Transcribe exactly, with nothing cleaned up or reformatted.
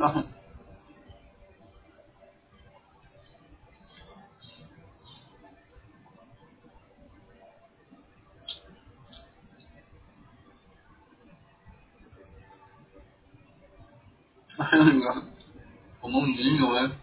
还有那个我们女牛哎。